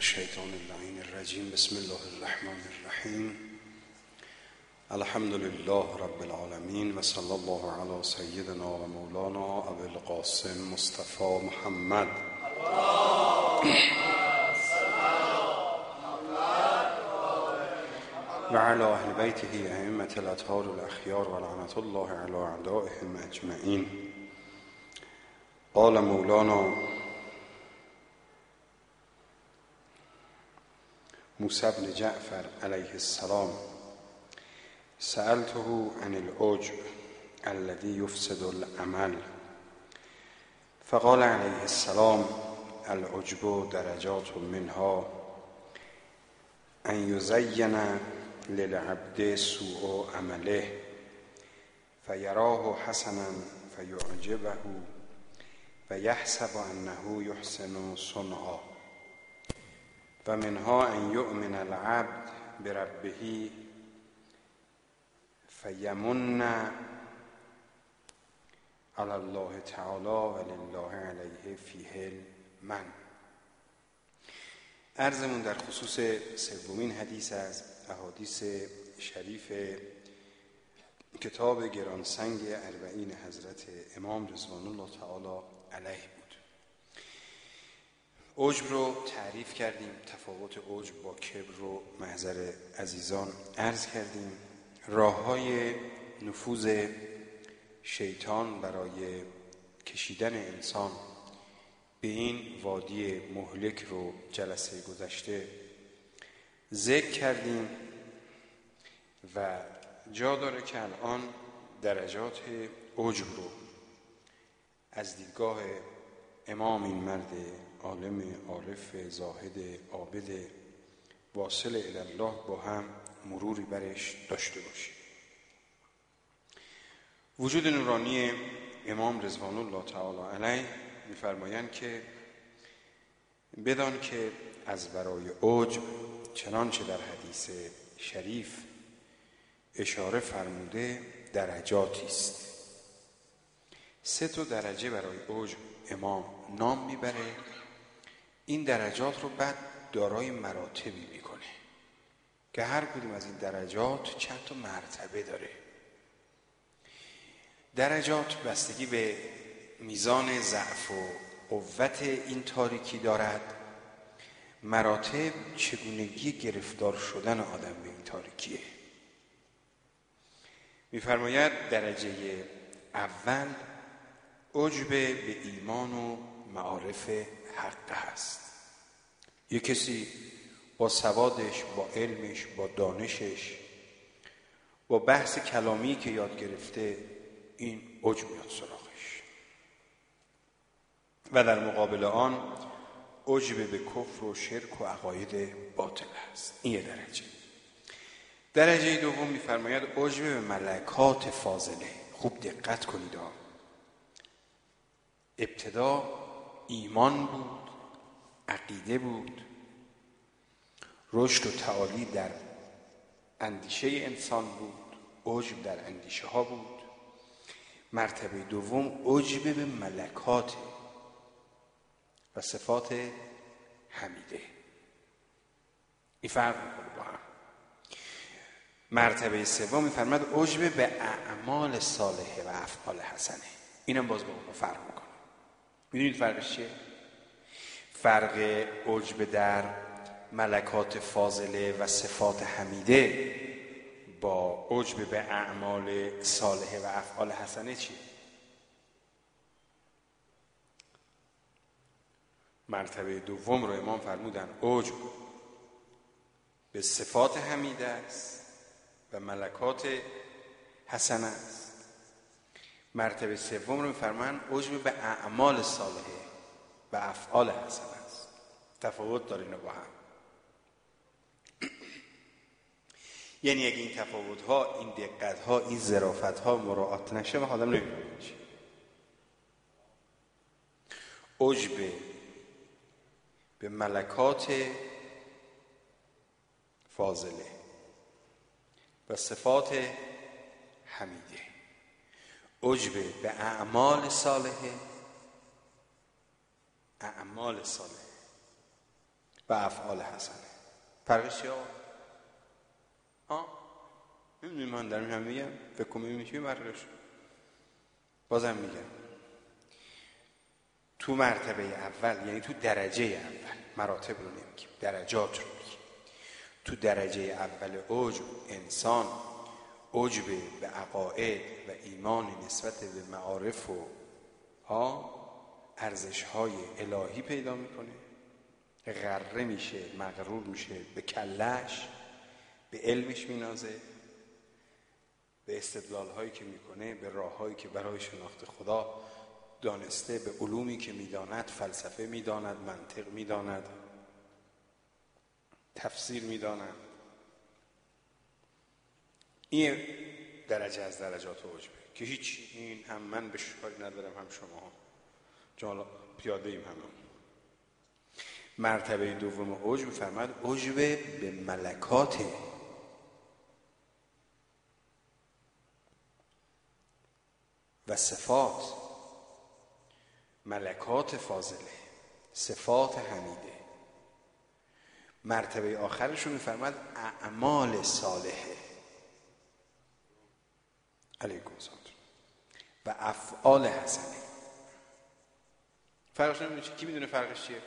الشیطان اللعین الرجیم. بسم الله الرحمن الرحیم. الحمد لله رب العالمین و صلی الله علی سیدنا و مولانا ابی القاسم مصطفی محمد و علی اهل بیته ائمة الاطهار الاخیار و لعنة الله علی اعدائهم اجمعین. قال مولانا موسی بن جعفر علیه السلام: سألته عن العجب الذي يفسد العمل فقال علیه السلام: العجب درجات منها ان يزين للعبد سوء عمله فيراه حسنا فيعجبه ويحسب انه يحسن صنعا و منها ان یؤمن العبد بربه فیمن علی الله تعالی و لله علیه فیه المن. عرضمون در خصوص سومین حدیث از احادیث شریف کتاب گرانسنگ اربعین حضرت امام رضوان الله تعالی علیه بود. عجب رو تعریف کردیم، تفاوت عجب با کبر رو محضر عزیزان عرض کردیم، راه‌های نفوذ شیطان برای کشیدن انسان به این وادی مهلک رو جلسه گذشته ذکر کردیم و جا داره که الان درجات عجب رو از دیدگاه امام این مرد عالم عارف زاهد عابد واصل الی الله با هم مروری برش داشته باشیم. وجود نورانی امام رضوان الله تعالی علیه می‌فرمایند که بدان که از برای عجب چنانچه در حدیث شریف اشاره فرموده درجاتی است. 3 درجه برای عجب امام نام میبره. این درجات رو بعد دارای مراتبی میکنه که هر کدوم از این درجات چند تا مرتبه داره. درجات بستگی به میزان ضعف و قوت این تاریکی دارد. مراتب چگونگی گرفتار شدن آدم به این تاریکیه. میفرماید درجه اول عجب به ایمان و معارف حق هست. یک کسی با سوادش، با علمش، با دانشش، با بحث کلامی که یاد گرفته این عجب میاد سراغش و در مقابل آن عجب به کفر و شرک و عقاید باطل هست. این یه درجه. درجه دوم میفرماید عجب به ملکات فاضله. خوب دقت کنید. ابتدا ایمان بود، عقیده بود، رشد و تعالی در اندیشه انسان بود، عجب در اندیشه ها بود. مرتبه دوم عجب به ملکات و صفات حمیده. این فرق میکنه با هم. مرتبه سوم میفرماید عجب به اعمال صالحه و افعال حسنه. اینم باز با اون فرق میکنه. میدونید فرقش چیه؟ فرق عجب در ملکات فاضله و صفات حمیده با عجب به اعمال صالحه و افعال حسنه چیه؟ مرتبه دوم رو امام فرمودن عجب به صفات حمیده است و ملکات حسنه است. مرتبه سوم رو می‌فرمان عجب به اعمال صالحه و افعال حسنه است. تفاوت داره اینا با هم. یعنی اگه این تفاوت‌ها، این دقت‌ها، این ظرافت‌ها مراعات نشه و آدم نمی‌فهمه چی. عجب به ملکات فاضله و صفات حمیده، عجب به اعمال صالحه و و افعال حسنه. فرقش چیه؟ نمیدونی من دارم هم میگم، فکر کنم میگم چیه فرقش. بازم میگم تو مرتبه اول، یعنی تو درجه اول، مراتب رو نمیگیم، درجات رو میگیم. تو درجه اول عجب، انسان عجب به عقاید و ایمان نسبت به معارف و ارزش‌های الهی پیدا میکنه، غره میشه، مغرور میشه به کلش، به علمش مینازه، به استدلال‌هایی که میکنه، به راه‌هایی که برای شناخت خدا دانسته، به علومی که میداند، فلسفه میداند، منطق میداند، تفسیر میداند. این درجه از درجات عجبه که هیچ، این هم من به کاری ندارم هم شما، چون پیاده ایم همه. مرتبه دوم عجب فرمود عجب به ملکات و صفات، ملکات فاضله، صفات حمیده. مرتبه آخرش رو میفرماد اعمال صالحه علیکم السلام و افعال حسنه. فرقش نمیدونه چی؟ کی میدونه فرقش چیه؟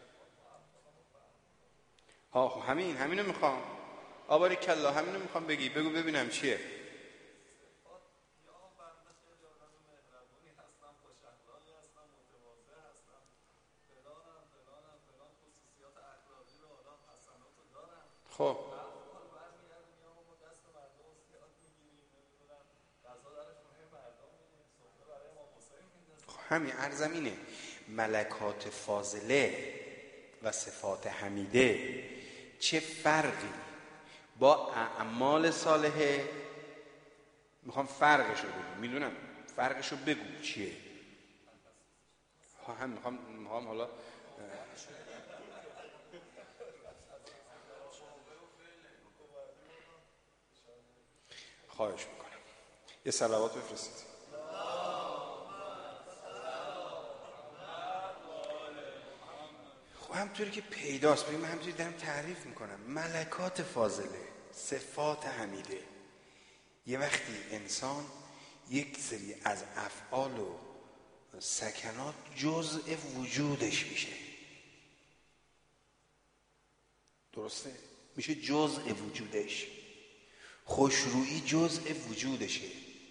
خب همینو میخوام. آباری کلا همینو میخوام بگی، بگو ببینم چیه. خب همین ارزمینه. ملکات فاضله و صفات حمیده چه فرقی با اعمال صالحه؟ میخوام فرقشو بگم. میدونم فرقشو بگو چیه. هم میخوام حالا خواهش میکنم یه صلوات بفرستید. خب همطوری که پیداست، من همطوری دارم تعریف میکنم. ملکات فاضله، صفات حمیده، یه وقتی انسان یک سری از افعال و سکنات جزء وجودش میشه. درسته؟ میشه جزء وجودش. خوشرویی جزء وجودشه.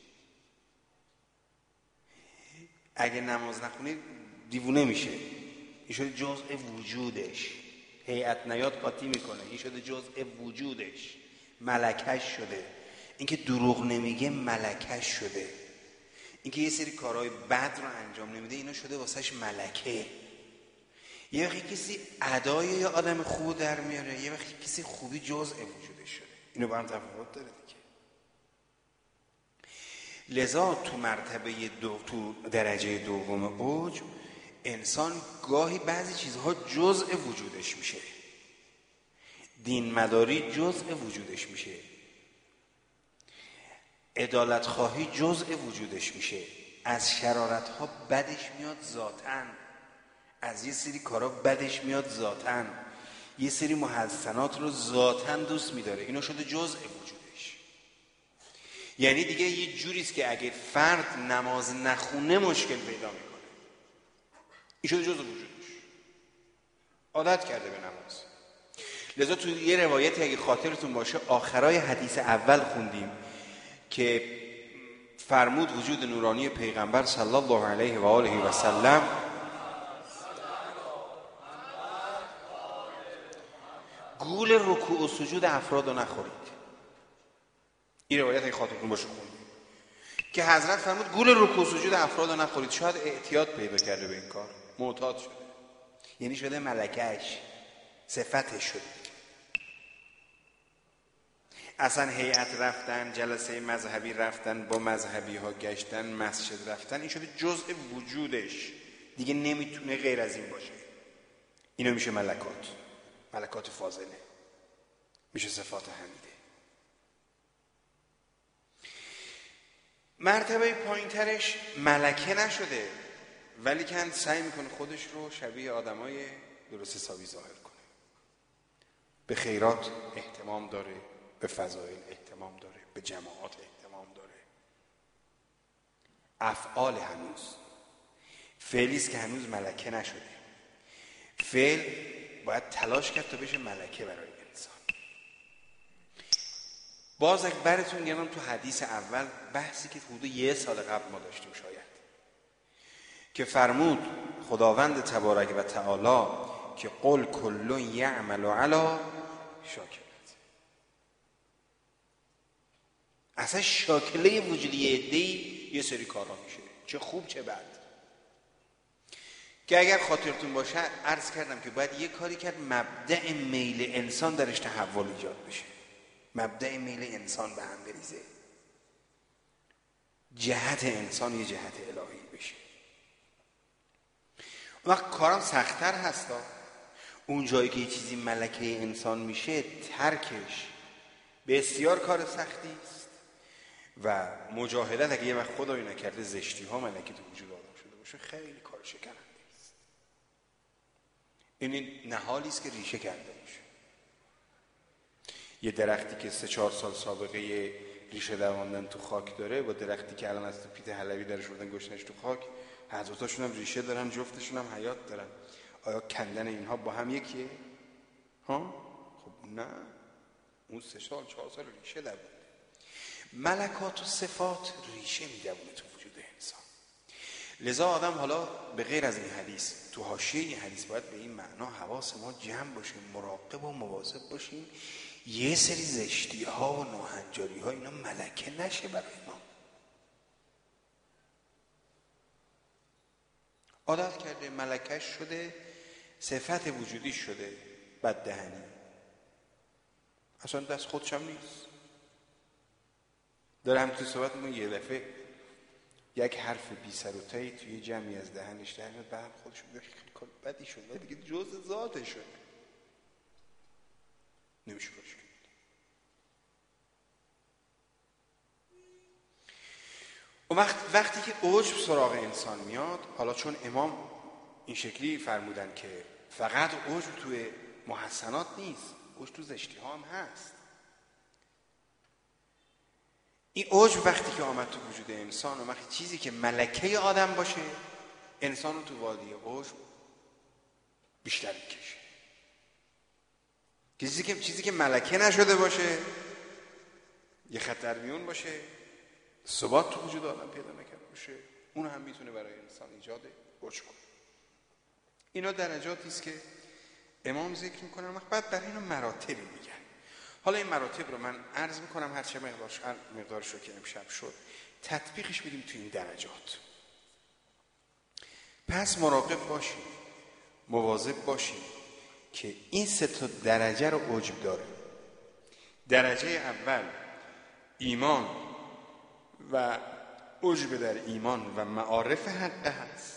اگه نماز نخونی دیوونه میشه، این شده جزء وجودش. هیئت نیاد قاطی میکنه، این شده جزء وجودش، ملکش شده. اینکه دروغ نمیگه ملکش شده. اینکه یه سری کارهای بد رو انجام نمیده اینا شده واسهش ملکه. یه وقتی کسی ادای یه آدم خوب در میاره، یه وقتی کسی خوبی جزء وجودش شده. اینو با هم تفاوت داره دیگه. لذا تو مرتبه تو درجه دوم عجب انسان گاهی بعضی چیزها جزء وجودش میشه. دین مداری جزء وجودش میشه. عدالت خواهی جزء وجودش میشه. از شرارت ها بدش میاد ذاتن، از یه سری کارا بدش میاد ذاتن، یه سری محسنات رو ذاتن دوست میداره. اینا شده جزء وجودش. یعنی دیگه یه جوریست که اگه فرد نماز نخونه مشکل پیدا میکنه. این شده جزء وجودش، عادت کرده به نماز. لذا تو یه روایتی اگه خاطرتون باشه آخرای حدیث اول خوندیم که فرمود وجود نورانی پیغمبر صلی الله علیه و آله و سلم گول رکوع و سجود افراد رو نخورید. این روایت اگه خاطرتون باشه خوندیم که حضرت فرمود گول رکوع و سجود افراد رو نخورید. شاید اعتیاد پیدا کرده به این کار، معتاد شده، یعنی شده ملکش، صفتش شده. اصلا هیئت رفتن، جلسه مذهبی رفتن، با مذهبی ها گشتن، مسجد رفتن، این شده جزء وجودش، دیگه نمیتونه غیر از این باشه. اینو میشه ملکات، ملکات فاضله، میشه صفات حمیده. مرتبه پایین ترش ملکه نشده، ولی که سعی میکنه خودش رو شبیه آدمای درست حسابی ظاهر کنه. به خیرات اهتمام داره، به فضائل اهتمام داره، به جماعات اهتمام داره. افعال هنوز فعلیست که هنوز ملکه نشده. فعل باید تلاش کرد تا بشه ملکه برای انسان. باز اگه براتون گردم تو حدیث اول بحثی که حدود 1 سال قبل ما داشتیم شاید، که فرمود خداوند تبارک و تعالی که قل کل یعمل علی شاکلت. اصلا شاکله وجودی یه عده‌ای یه سری کارا میشه، چه خوب چه بد. که اگر خاطرتون باشه عرض کردم که باید یه کاری کرد مبدأ میل انسان درش تحول ایجاد بشه، مبدأ میل انسان به هم بریزه، جهت انسان یه جهت الهی بشه. وقت کارم سخت‌تر هستا. اون جایی که یه چیزی ملکه انسان میشه ترکش بسیار کار سختی است و مجاهدت اگه یه وقت خدایی نکرده زشتی ها ملکه تو وجود آدم شده باشه خیلی کار شکننده است. این نهالی است که ریشه کرده باشه. یه درختی که 3-4 سال سابقه ریشه درآوردن تو خاک داره با درختی که الان از تو پیت حلبی درش بردن گشتنش تو خاک، هر دوتاشون هم ریشه دارن، جفتشون هم حیات دارن. آیا کندن اینها با هم یکیه؟ ها؟ خب نه، اون 3 سال 4 سال ریشه دوونده. ملکات و صفات ریشه میدونه تو وجود انسان. لذا آدم حالا به غیر از این حدیث تو حاشیه این حدیث باید به این معنا حواس ما جمع باشیم، مراقب و مواظب باشیم یه سری زشتی ها و ناهنجاری ها اینا ملکه نشه برای ما. عادت کرده ملکش شده، صفت وجودی شده، بددهنی اصلا دست خودشم نیست. داره همینطور صحبت می‌کنه یه دفعه یک حرف بی سر و تایی توی جمعی از دهنش در میاد، بعد خودش میگه خیلی کار بدی شد ولی دیگه جزء ذاتشه، نمیشه باشه. و وقتی که عجب سراغ انسان میاد، حالا چون امام این شکلی فرمودن که فقط عجب توی محسنات نیست، عجب تو زشتی ها هم هست. این عجب وقتی که آمد تو وجود انسان و وقتی چیزی که ملکه آدم باشه، انسان رو تو وادی عجب بیشتر میکشه. چیزی که ملکه نشده باشه، یه خطر میون باشه، ثبات تو وجود آدم پیدا نکرده باشه، اون هم میتونه برای انسان ایجاد عجب کنه. اینا درجاتی است که امام ذکر میکنن. بعد برای اینا مراتبی میگن. حالا این مراتب رو من عرض میکنم، هر مقدارش رو که امشب شد تطبیقش میدیم تو این درجات. پس مراقب باشیم، مواظب باشیم که این 3 درجه رو عجب داره. درجه اول ایمان و عجب در ایمان و معارف حق هست.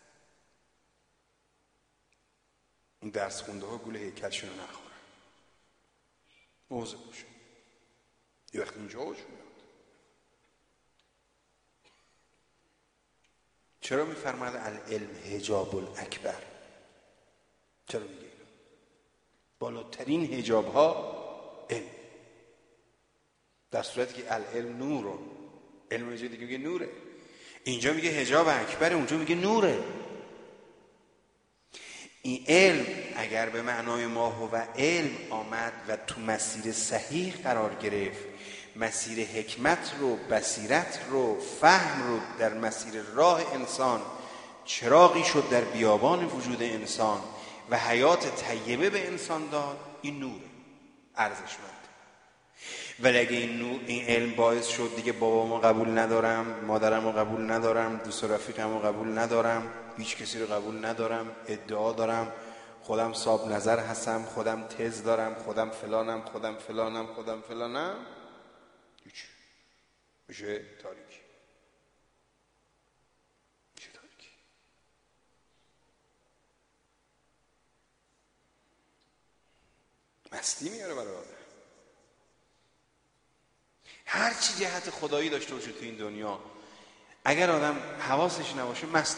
این درس خونده ها گول هیکلشون رو نخورن، مواظب باشیم. یه وقت اینجا عجب میاد. چرا میفرماید العلم حجاب الاکبر؟ چرا میگه اینو؟ بالاترین حجاب ها علم، در صورتی که العلم نور، علم اینجا دیگه میگه نوره، اینجا میگه حجاب اکبر، اونجا میگه نوره. این علم اگر به معنای ما هو علم آمد و تو مسیر صحیح قرار گرفت، مسیر حکمت رو، بصیرت رو، فهم رو در مسیر راه انسان چراغی شد در بیابان وجود انسان و حیات طیبه به انسان داد، این نوره، ارزشمند. ولی اگه این علم باعث شد دیگه بابامو قبول ندارم، مادرمو قبول ندارم، دوست و رفیقمو قبول ندارم، هیچ کسی رو قبول ندارم، ادعا دارم خودم صاحب نظر هستم، خودم تز دارم، خودم فلانم، خودم فلانم، هیچ، میشه تاریکی. مستی میاره برای آدم. هر چی جهت خدایی داشته باشه تو این دنیا، اگر آدم حواسش نباشه مست،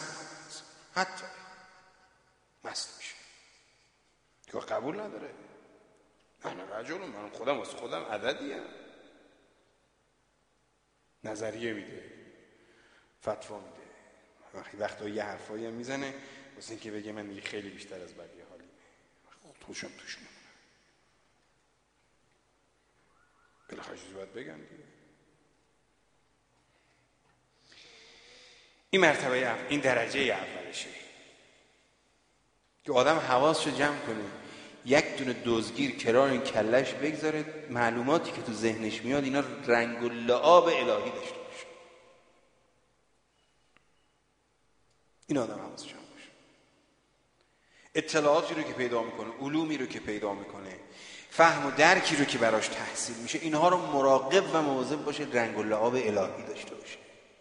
حتی مست میشه که قبول نداره. انا رجل، من خودم واسه خودم عددیم. نظریه میده، فتوا میده، وقتا یه حرفایی هم میزنه واسه اینکه بگه من دیگه خیلی بیشتر از بقیه حالیمه، توشم بالاخره چیزی باید بگم دیگه. این مرتبه اول، این درجه اولشه که آدم حواسشو جمع کنه، یک دونه دزدگیر کنار این کلش بگذاره، معلوماتی که تو ذهنش میاد اینا رنگ و لعاب الهی داشته باشه. این آدم حواسش جمع باشه. اطلاعاتی رو که پیدا میکنه، علومی رو که پیدا میکنه، فهم و درکی رو که براش تحصیل میشه، اینها رو مراقب و مواظب باشه رنگ و لعاب الهی داشته باشه.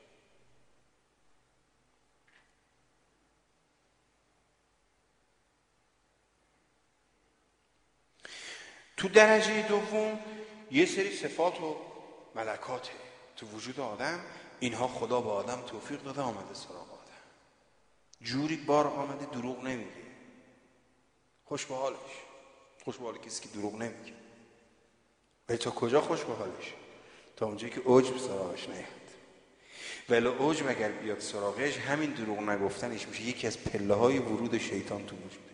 تو درجه دوم یه سری صفات و ملکاته تو وجود آدم. اینها خدا به آدم توفیق داده آمده سراغ آدم، جوری بار آمده دروغ نمیگه. خوش به حالش، خوش به حال کسی که دروغ نمیگه. ولی تا کجا خوش به حالش؟ تا اونجایی که عجب سراغش نیاد. ولی عجب اگر بیاد سراغش، همین دروغ نگفتنش میشه یکی از پله های ورود شیطان تو وجودش.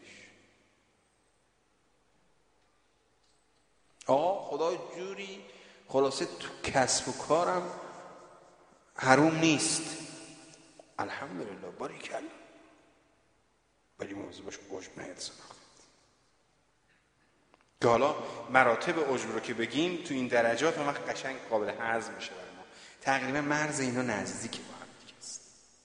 آقا خدا جوری خلاصه تو کسب و کارم حروم نیست، الحمدلله، باریکلا، ولی موضوع باشه عجب نیاد سراغت. که حالا مراتب عجب رو که بگیم تو این درجات هم قشنگ قابل هضم میشه برای ما. تقریبا مرز اینا نزدیک با هم دیگه است.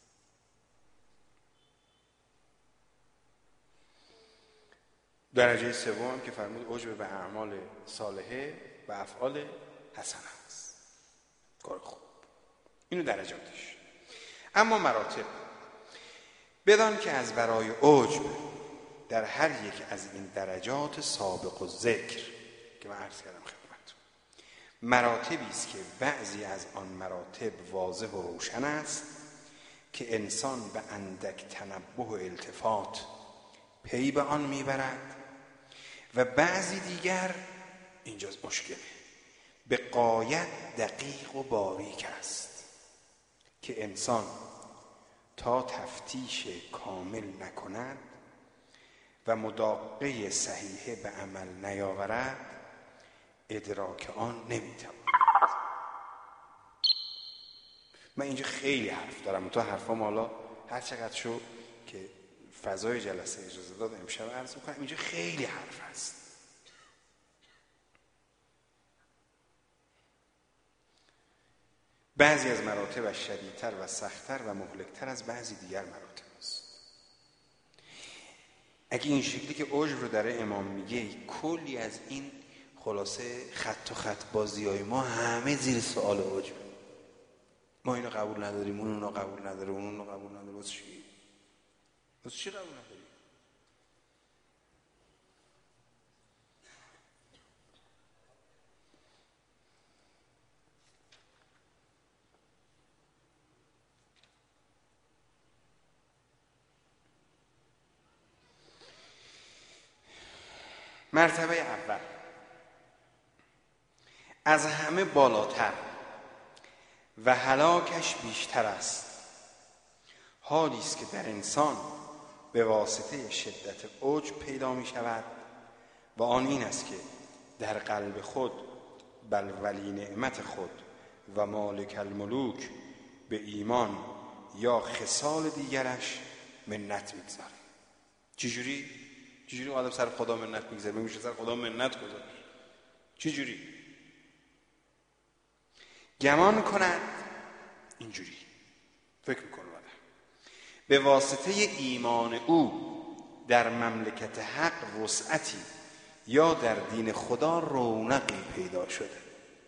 درجه سوم هم که فرمود عجب به اعمال صالحه و افعال حسنه است، کار خوب. اینو درجاتش. اما مراتب، بدان که از برای عجب در هر یک از این درجات سابق و ذکر که من عرض کردم خدمتتون، مراتبی است که بعضی از آن مراتب واضح و روشن است که انسان به اندک تنبه و التفات پی به آن میبرد، و بعضی دیگر، اینجاست مشکله، به غایت دقیق و باریک است که انسان تا تفتیش کامل نکند و مداقه صحیحه به عمل نیاورد، ادراک آن نمیتواند. من اینجا خیلی حرف دارم، تو حرفام حالا هر چقدر شو که فضای جلسه اجازه داد امشب عرض میکنم، اینجا خیلی حرف هست. بعضی از مراتبش شدیدتر و سختتر و مهلکتر از بعضی دیگر مراتب است. اگه این شکلی که عجب رو در امام میگه، کلی از این خلاصه خط و خط بازی های ما همه زیر سوال عجب. ما اینو قبول نداریم، اونو قبول نداره، اونو قبول نداره، واسه چی؟ واسه چی قبول نداری؟ مرتبه اول از همه بالاتر و هلاکش بیشتر است، حالی است که در انسان به واسطه شدت عجب پیدا می شود، و آن این است که در قلب خود بل ولی نعمت خود و مالک الملوک به ایمان یا خصال دیگرش منت میگذاره. چجوری آدم سر خدا منت میگذاره؟ میشه سر خدا منت گذاره؟ چجوری؟ گمان کند اینجوری فکر میکنه آدم به واسطه ایمان او در مملکت حق وسعتی یا در دین خدا رونقی پیدا شده،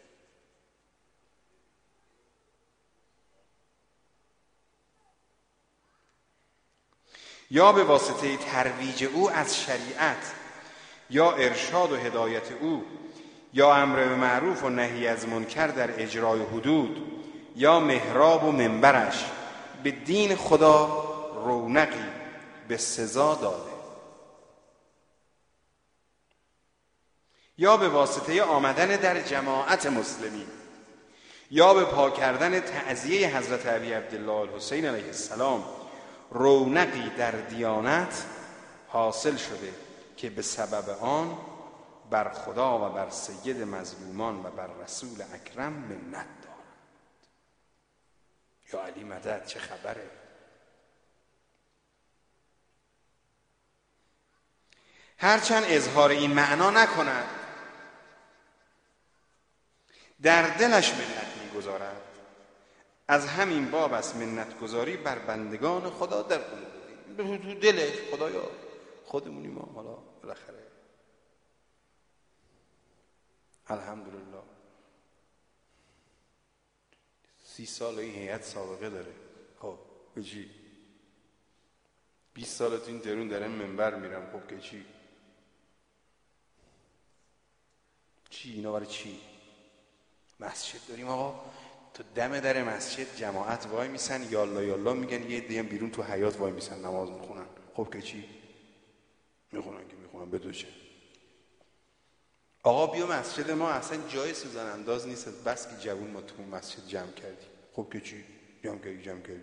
یا به واسطه ترویج او از شریعت، یا ارشاد و هدایت او، یا امر به معروف و نهی از منکر در اجرای حدود، یا محراب و منبرش به دین خدا رونقی به سزا داده، یا به واسطه آمدن در جماعت مسلمین، یا به پا کردن تعزیه حضرت ابی عبدالله الحسین علیه السلام رونقی در دیانت حاصل شده که به سبب آن بر خدا و بر سید مظلومان و بر رسول اکرم منت دارد. یا علی مدد، چه خبره؟ هرچند اظهار این معنا نکند، در دلش منت می‌گذارد. از همین باب است منت گذاری بر بندگان خدا در قلوب، تو دلش خدایا خودمونیم ما، حالا بالاخره الحمدلله 30 سال این هیئت سابقه داره. خب به چی؟ 20 سال تو این ترون دارن منبر میرم. خب که چی؟ اینا برای چی؟ مسجد داریم آقا، تو دم در مسجد جماعت وای میسن یالا یالا میگن، یه دیگه بیرون تو حیاط وای میسن نماز میخونن. خب که چی؟ میخونن که میخونن، بدو چه؟ آقا بیا مسجد ما اصلا جای سوزن انداز نیست، بس که جوون ما تو مسجد جمع کردی. خب که چی؟ جمع کردی.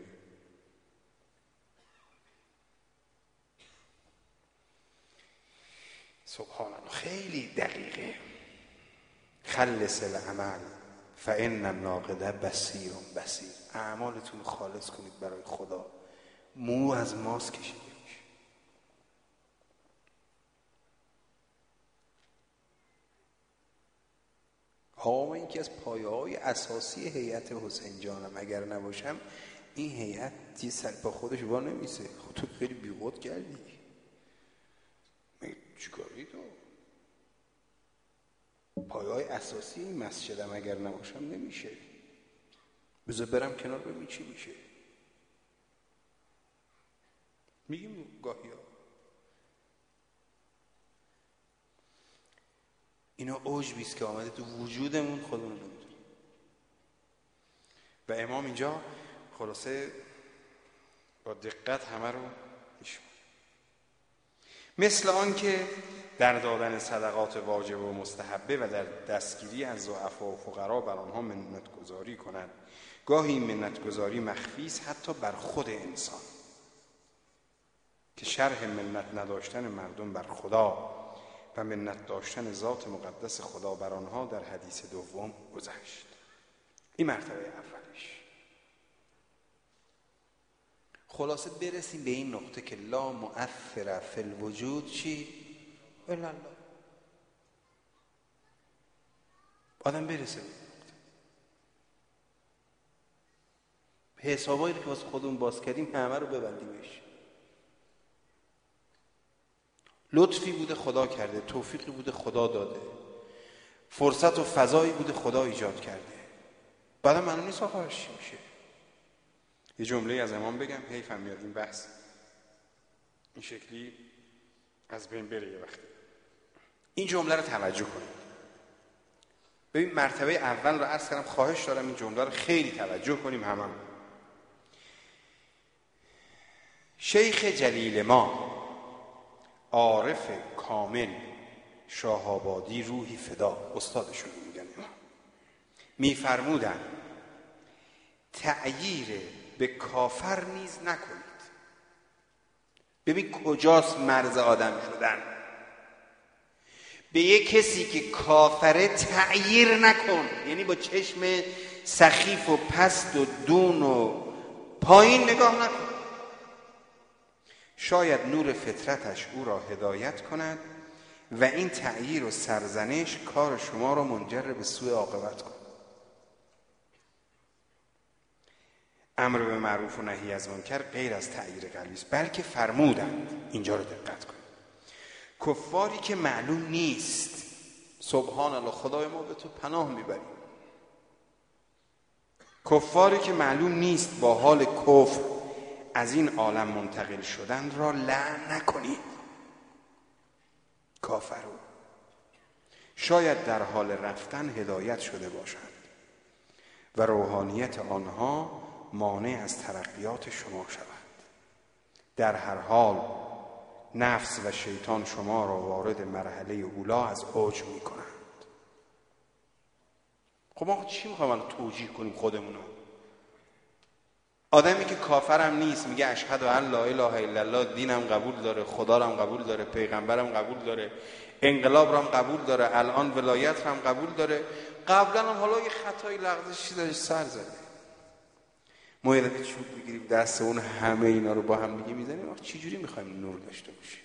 سبحان الله، خیلی دقیقه. خلص العمل فان الناقد بصیر. اعمالتون خالص کنید برای خدا. مو از ماست کشیده میشه. آقا من یکی از پایه‌های اساسی هیئت حسین جانم، اگر نباشم این هیئت یه سر با خودش وا نمیسه. خب تو خیلی بی‌خود کردی. چیکاری تو؟ پایه‌های اساسی این مسجدم اگر نباشم نمیشه. بذار برم کنار ببین چی میشه. میگیم گاهی ها اینا عجبیست که آمده تو وجودمون، خودمون نمیدونیم. و امام اینجا خلاصه با دقت همه رو میشماره. مثل آن که در دادن صدقات واجب و مستحبه و در دستگیری از ضعفا و فقرا بر آنها منتگذاری کنند. گاهی این منتگذاری مخفی است حتی بر خود انسان، که شرح منت نداشتن مردم بر خدا و منت داشتن ذات مقدس خدا بر آنها در حدیث دوم گذشت. این مرتبه اولش. خلاصه برسیم به این نقطه که لا مؤثر فی الوجود چی؟ الا الله. آدم برسه به حسابایی که واسه خودمون باز کردیم همه رو ببندیمش. لطفی بوده خدا کرده، توفیقی بوده خدا داده، فرصت و فضایی بوده خدا ایجاد کرده. بعدم معلوم نیست آخرش چی میشه. یه جمله از امام بگم، حیفم میاد این بحث این شکلی از بین بره یه وقتی. این جمله رو توجه کنید. ببین مرتبه اول رو عرض کردم، خواهش دارم این جمله رو خیلی توجه کنیم همه. شیخ جلیل ما عارف کامل شاه‌آبادی روحی فدا، استادشون میگن، میفرمودن تعییر به کافر نیز نکنید. ببین کجاست مرز آدم شدن. به یک کسی که کافره تعییر نکن، یعنی با چشم سخیف و پست و دون و پایین نگاه نکن. شاید نور فطرتش او را هدایت کند و این تعییر و سرزنش کار شما را منجر به سوء عاقبت کند. امر به معروف و نهی از منکر غیر از تعییر قلبی است، بلکه فرمودند، اینجا رو دقت کنید، کفاری که معلوم نیست، سبحان الله خدای ما به تو پناه میبریم، کفاری که معلوم نیست با حال کفر از این عالم منتقل شدند را لعن نکنید. کافرو شاید در حال رفتن هدایت شده باشند و روحانیت آنها مانع از ترقیات شما شود. در هر حال نفس و شیطان شما را وارد مرحله اولا از اوج میکنند. خب ما چی میخوایم الان توجیه کنیم خودمونو؟ آدمی که کافرم نیست میگه اشهد ان لا اله الا الله، دینم قبول داره، خدا رم قبول داره، پیغمبرم قبول داره، انقلاب رم قبول داره، الان ولایت رم قبول داره، قبلا هم حالا یه خطای لغزشی داشت سر زده، ما یه چوب بگیریم دست اون همه اینا رو با هم دیگه میزنیم. آخه چی جوری میخوایم نور داشته باشیم؟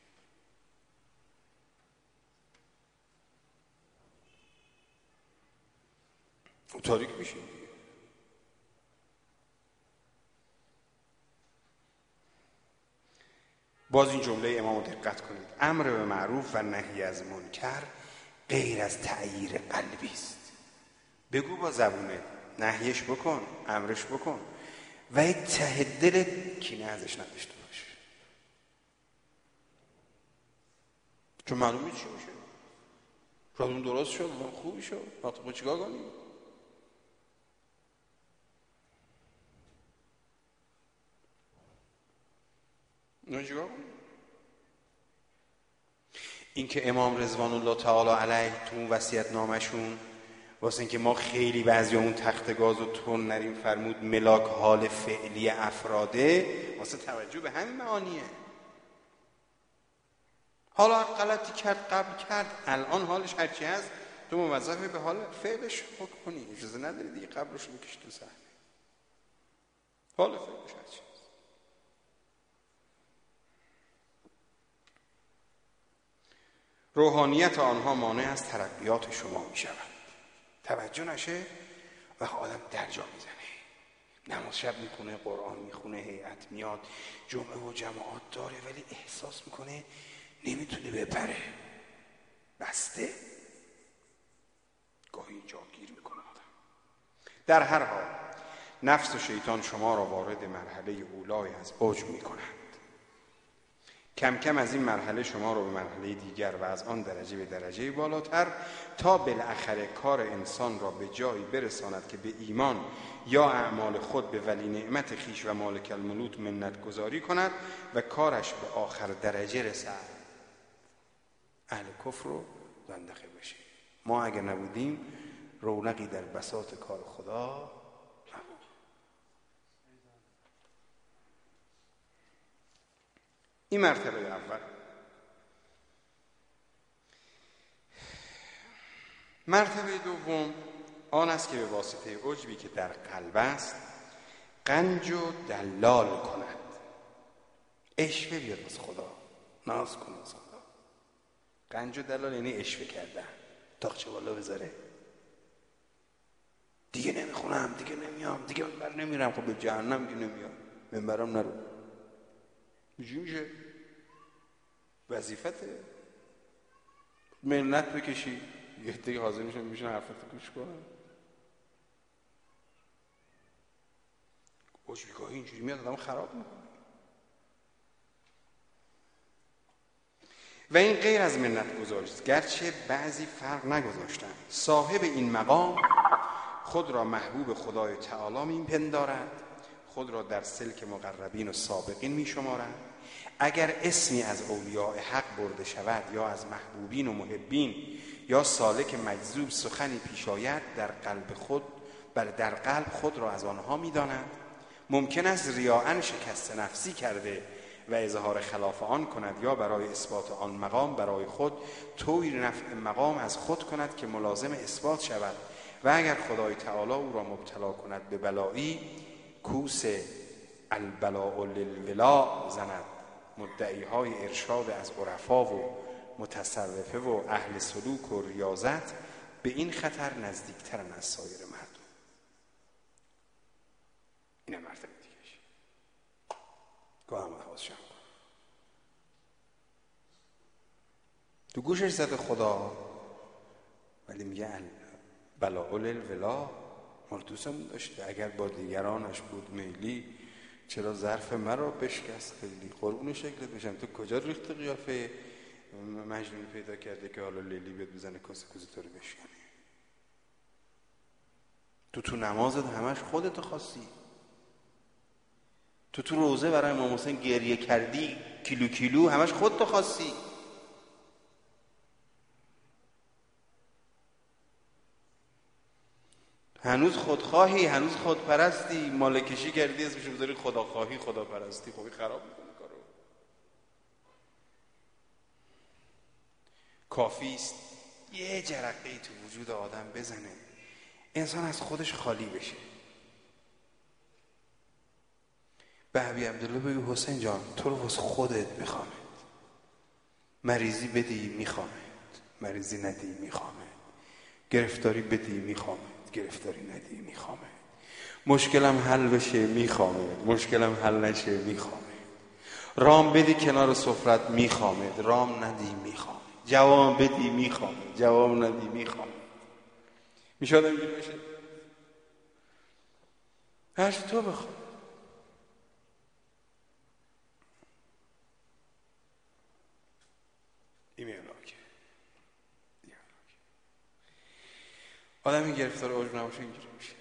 تاریک میشیم. باز این جمله امام رو دقت کنید: امر به معروف و نهی از منکر غیر از تغییر قلبی است. بگو با زبونه، نهیش بکن، امرش بکن، و یک ته دل کینه ازش نداشته باش، چون معلومه چی میشه. شاید اون درست شد، اون خوبی شد، وقتی با چیکار کنیم؟ نه چیکار کنیم؟ این که امام رضوان الله تعالی علیه تو اون وصیت نامشون واسه اینکه ما خیلی بعضیامون تخت گاز و تون نریم فرمود ملاک حال فعلی افراده، واسه توجه به همین معانیه. حالا هر غلطی کرد قبل کرد، الان حالش هرچی هست تو موظفی به حال فعلش حکم کنی، اجازه نداری دیگه قبلش رو بکشی تو صحنه. حال فعلش هرچی هست. روحانیت آنها مانع از ترقیات شما می شود. توجه نشه و آدم درجا میزنه، نماز شب میکنه، قرآن میخونه، هیئت میاد، جمعه و جماعات داره، ولی احساس میکنه نمیتونه بپره، بسته، گاهی جاگیر میکنه آدم. در هر حال نفس و شیطان شما را وارد مرحله اولای از اوج میکنند. کم کم از این مرحله شما رو به مرحله دیگر و از آن درجه به درجه بالاتر، تا بالاخره کار انسان را به جایی برساند که به ایمان یا اعمال خود به ولی نعمت خیش و مالک الملوک منت گذاری کند و کارش به آخر درجه رسد، اهل کفر رو زندقه بشه. ما اگر نبودیم رونقی در بساط کار خدا نبود. این مرتبه اول. مرتبه دوم آن است که به واسطه عجبی که در قلب است قنج و دلال کند، اشوه بیاد از خدا، ناز کن از خدا. قنج و دلال یعنی اشوه کردن، تاقچه بالا بذاره، دیگه نمیخونم، دیگه نمیام، دیگه منبر نمیرم. خب به جهنم که نمیام، منبرم نرو، میشه وظیفته. منت بکشی، یه دیگه حاضر میشن حرفتو گوش کنن. عجبیگاهی اینجوری میاد آدم خراب میکنه. و این غیر از منت گذاری است، گرچه بعضی فرق نگذاشتند. صاحب این مقام خود را محبوب خدای تعالی میپندارد، خود را در سلک مقربین و سابقین میشمارد. اگر اسمی از اولیاء حق برده شود یا از محبوبین و محبین یا سالک مجذوب سخنی پیش آید، در قلب خود را از آنها میداند. ممکن است ریاءً شکست نفسی کرده و اظهار خلاف آن کند، یا برای اثبات آن مقام برای خود طوری نفع مقام از خود کند که ملازم اثبات شود. و اگر خدای تعالی او را مبتلا کند به بلایی، کوس البلاء للولا زند. مدعی های ارشاد از عرفا و متصوفه و اهل سلوک و ریاضت به این خطر نزدیکترن از سایر مردم. اینه مرتبه دیگهش. گاهم حواظ شم تو گوشش زده خدا، ولی میگه بلاء للولا مال دوستمون داشته، اگر با دیگرانش بود میلی چرا ظرف مرا بشکست خیلی. قربون شکلت بشم، تو کجا ریخت قیافه مجنون پیدا کرده که حالا لیلی بیاد بزنه کاسه کوزه تو رو بشکنه؟ تو نمازت همش خودتو خواستی، تو روزه برای امام حسین گریه کردی، کیلو کیلو، همش خودتو خواستی. هنوز خودخواهی، هنوز خودپرستی، مالکشی کردی، اسمشو بذاری خداخواهی، خداپرستی. خب خراب میکنه کارو. کافیست یه جرقه‌ای تو وجود آدم بزنه، انسان از خودش خالی بشه. به ابی عبدالله بگو حسین جان تو رو واسه خودت میخوامت، مریضی بدی میخوامت، مریضی ندی میخوامت، گرفتاری بدی میخوامت، گرفتاری ندی میخوامت، مشکلم حل بشه میخوامت، مشکلم حل نشه میخوامت، رام بدی کنار سفرت میخوامت، رام ندی میخوامت، جواب بدی میخوامت، جواب ندی میخوامت. میشه آدم اینجوری بشه؟ هر چی تو بخوای. آدم این گرفتار عجب نباشه اینجوری میشه.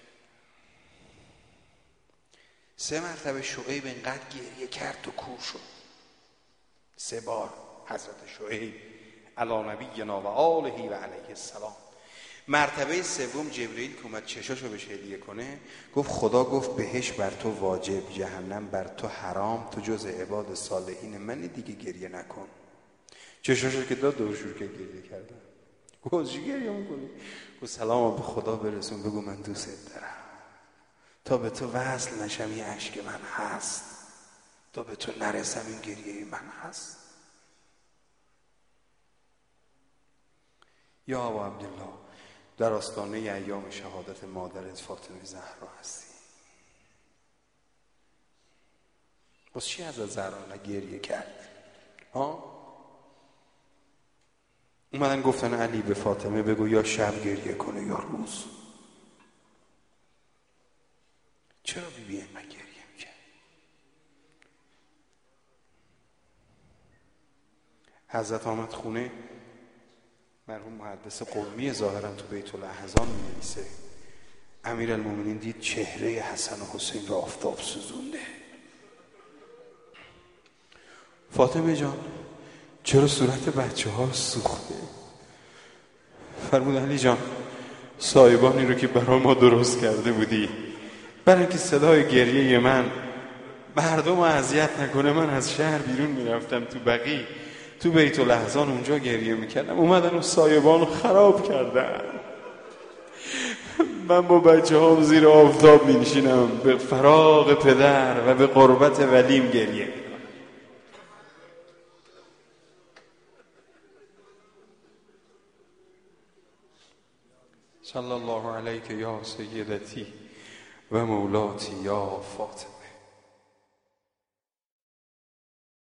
3 مرتبه شعیب اینقدر گریه کرد و کور شد. 3 بار حضرت شعیب علی نبینا و آله و علیه السلام. مرتبه سوم جبرئیل که اومد چشاشو بهش هدیه کنه گفت خدا گفت بهش بر تو واجب، جهنم بر تو حرام، تو جز عباد صالحین منی، دیگه گریه نکن. چشاشو که داد دورشور که گریه کردن. گفت چی گریه میکنی؟ گفت سلام به خدا برسون، بگو من دوست دارم، تا به تو وصل نشم این اشک من هست، تا به تو نرسم این گریه من هست. یا ابا عبدالله در آستانه ایام شهادت مادرت فاطمه زهرا هستی، بس چی از زهرا گریه کرد؟ اومدن گفتن علی به فاطمه بگو یا شب گریه کنه یا روز. چرا بیبی اینقدر گریه میکرد؟ حضرت آمد خونه، مرحوم محدث قمی ظاهرا تو بیت الاحزان می‌نویسه امیرالمومنین دید چهره حسن و حسین را آفتاب سوزونده. فاطمه جان چرا صورت بچه ها سوخته؟ فرمود علی جان سایبانی رو که برای ما درست کرده بودی، برای اینکه صدای گریه من مردم رو اذیت نکنه، من از شهر بیرون میرفتم تو بقیع، تو بیت الاحزان اونجا گریه میکردم، اومدن و سایبان رو خراب کردن. من با بچه ها زیر آفتاب می نشینم، به فراق پدر و به قربت ولیم گریه میکنم. صلی الله علیک یا سیدتی و مولاتی یا فاطمه.